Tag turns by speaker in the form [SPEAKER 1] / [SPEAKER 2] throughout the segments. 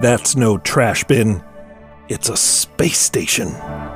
[SPEAKER 1] That's no trash bin. It's a space station.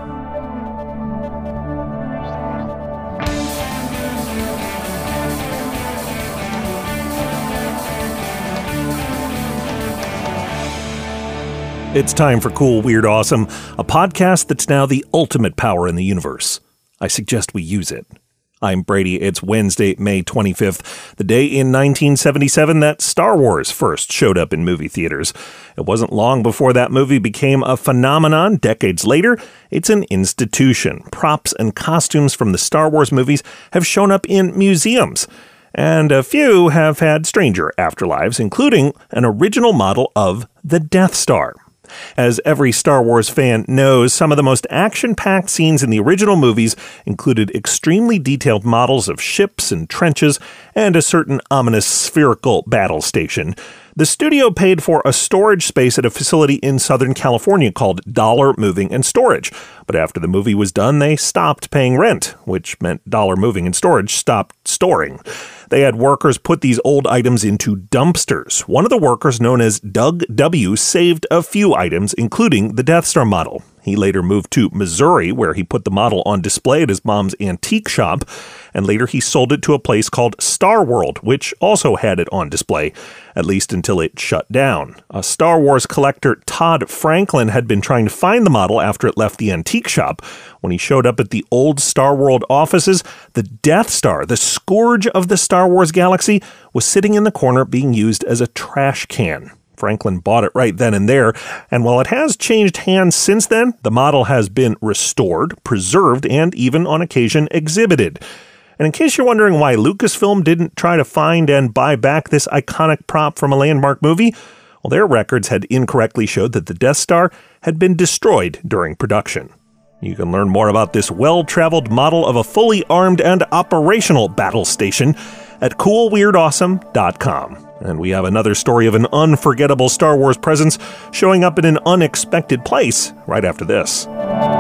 [SPEAKER 1] It's time for Cool, Weird, Awesome, a podcast that's now the ultimate power in the universe. I suggest we use it. I'm Brady. It's Wednesday, May 25th, the day in 1977 that Star Wars first showed up in movie theaters. It wasn't long before that movie became a phenomenon. Decades later, it's an institution. Props and costumes from the Star Wars movies have shown up in museums. And a few have had stranger afterlives, including an original model of the Death Star. As every Star Wars fan knows, some of the most action-packed scenes in the original movies included extremely detailed models of ships and trenches and a certain ominous spherical battle station. The studio paid for a storage space at a facility in Southern California called Dollar Moving and Storage. But after the movie was done, they stopped paying rent, which meant Dollar Moving and Storage stopped storing. They had workers put these old items into dumpsters. One of the workers, known as Doug W., saved a few items, including the Death Star model. He later moved to Missouri, where he put the model on display at his mom's antique shop, and later he sold it to a place called Star World, which also had it on display, at least until it shut down. A Star Wars collector, Todd Franklin, had been trying to find the model after it left the antique shop. When he showed up at the old Star World offices, the Death Star, the scourge of the Star Wars galaxy, was sitting in the corner being used as a trash can. Franklin bought it right then and there, and while it has changed hands since then, the model has been restored, preserved, and even on occasion exhibited. And in case you're wondering why Lucasfilm didn't try to find and buy back this iconic prop from a landmark movie, well, their records had incorrectly showed that the Death Star had been destroyed during production. You can learn more about this well-traveled model of a fully armed and operational battle station at coolweirdawesome.com. And we have another story of an unforgettable Star Wars presence showing up in an unexpected place right after this.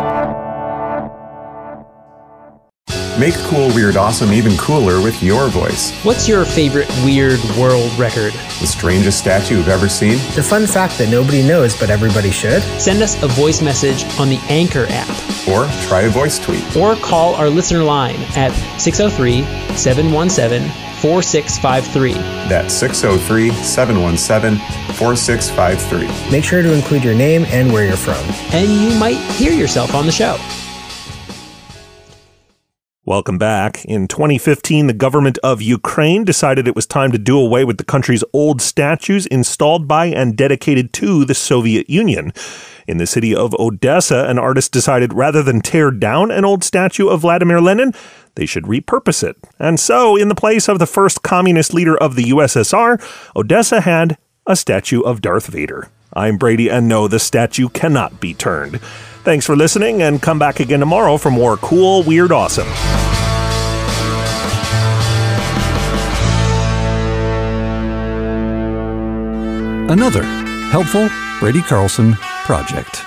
[SPEAKER 2] Make Cool, Weird, Awesome even cooler with your voice.
[SPEAKER 3] What's your favorite weird world record?
[SPEAKER 2] The strangest statue you've ever seen?
[SPEAKER 4] The fun fact that nobody knows but everybody should?
[SPEAKER 3] Send us a voice message on the Anchor app.
[SPEAKER 2] Or try a voice tweet.
[SPEAKER 3] Or call our listener line at 603-717-4653.
[SPEAKER 2] That's 603-717-4653.
[SPEAKER 4] Make sure to include your name and where you're from.
[SPEAKER 3] And you might hear yourself on the show.
[SPEAKER 1] Welcome back. In 2015, the government of Ukraine decided it was time to do away with the country's old statues installed by and dedicated to the Soviet Union. In the city of Odessa, an artist decided rather than tear down an old statue of Vladimir Lenin, they should repurpose it. And so, in the place of the first communist leader of the USSR, Odessa had a statue of Darth Vader. I'm Brady, and no, the statue cannot be turned. Thanks for listening, and come back again tomorrow for more Cool, Weird, Awesome.
[SPEAKER 5] Another helpful Brady Carlson project.